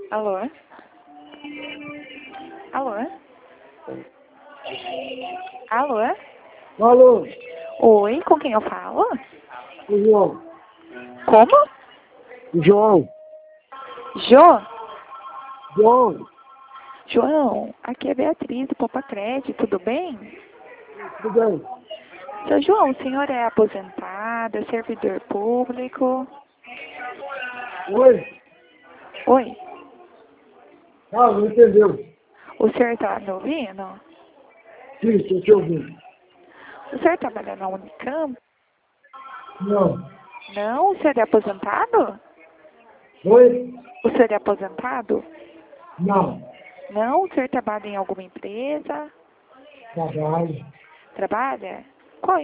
Alô? Alô? Alô? Alô, Oi, com quem eu falo? o João. Como? João. Jô? João. João, aqui é Beatriz do Poupa Crédito, tudo bem? Tudo bem? Seu João, o senhor é aposentado, é servidor público? Oi? Oi, Ah, não entendeu. o senhor está me ouvindo? Sim, estou te ouvindo. O senhor trabalha na Unicamp? Não. Não, o senhor é aposentado? Oi? O senhor é aposentado? Não. Não, o senhor trabalha em alguma empresa? Trabalho. Trabalha?